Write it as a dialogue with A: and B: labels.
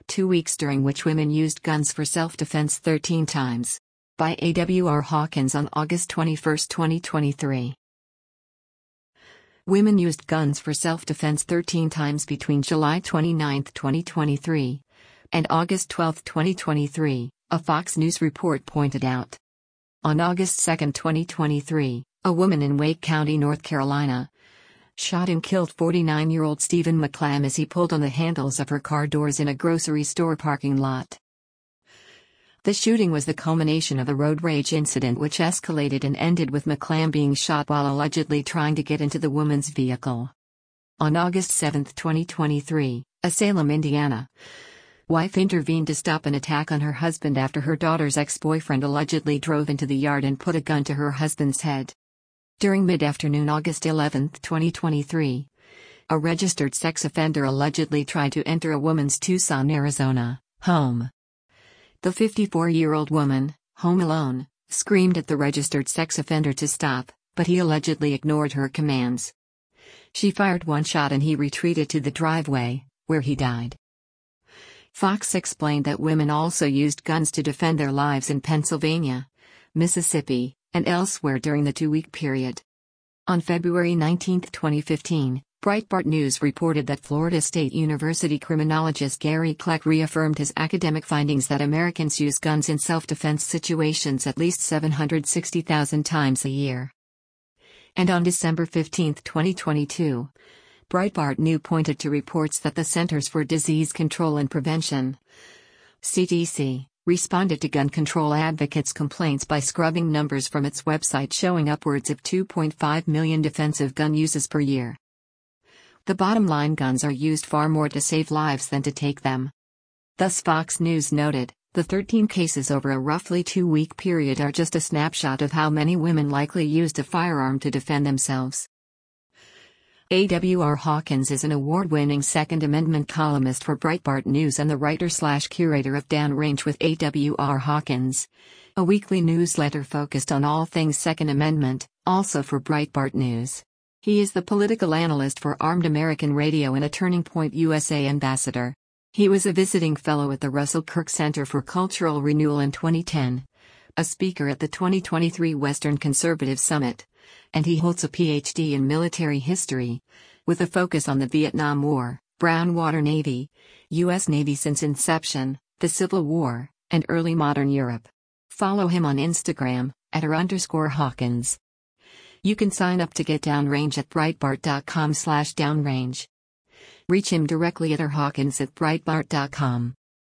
A: 2 weeks during which women used guns for self-defense 13 times. By A.W.R. Hawkins on August 21, 2023. Women used guns for self-defense 13 times between July 29, 2023, and August 12, 2023, a Fox News report pointed out. On August 2, 2023, a woman in Wake County, North Carolina, shot and killed 49-year-old Stephen McClam as he pulled on the handles of her car doors in a grocery store parking lot. The shooting was the culmination of a road rage incident which escalated and ended with McClam being shot while allegedly trying to get into the woman's vehicle. On August 7, 2023, a Salem, Indiana, wife intervened to stop an attack on her husband after her daughter's ex-boyfriend allegedly drove into the yard and put a gun to her husband's head. During mid-afternoon August 11, 2023, a registered sex offender allegedly tried to enter a woman's Tucson, Arizona, home. The 54-year-old woman, home alone, screamed at the registered sex offender to stop, but he allegedly ignored her commands. She fired one shot and he retreated to the driveway, where he died. Fox explained that women also used guns to defend their lives in Pennsylvania, Mississippi, and elsewhere during the 2-week period. On February 19, 2015, Breitbart News reported that Florida State University criminologist Gary Kleck reaffirmed his academic findings that Americans use guns in self-defense situations at least 760,000 times a year. And on December 15, 2022, Breitbart News pointed to reports that the Centers for Disease Control and Prevention, CDC, responded to gun control advocates' complaints by scrubbing numbers from its website showing upwards of 2.5 million defensive gun uses per year. The bottom line: guns are used far more to save lives than to take them. Thus, Fox News noted, the 13 cases over a roughly 2-week period are just a snapshot of how many women likely used a firearm to defend themselves. A.W.R. Hawkins is an award-winning Second Amendment columnist for Breitbart News and the writer/curator of Downrange with A.W.R. Hawkins, a weekly newsletter focused on all things Second Amendment, also for Breitbart News. He is the political analyst for Armed American Radio and a Turning Point USA ambassador. He was a visiting fellow at the Russell Kirk Center for Cultural Renewal in 2010, a speaker at the 2023 Western Conservative Summit, and he holds a Ph.D. in military history, with a focus on the Vietnam War, Brown Water Navy, U.S. Navy since inception, the Civil War, and early modern Europe. Follow him on Instagram, @r_Hawkins. You can sign up to get Downrange at Breitbart.com/downrange. Reach him directly at rhawkins@breitbart.com.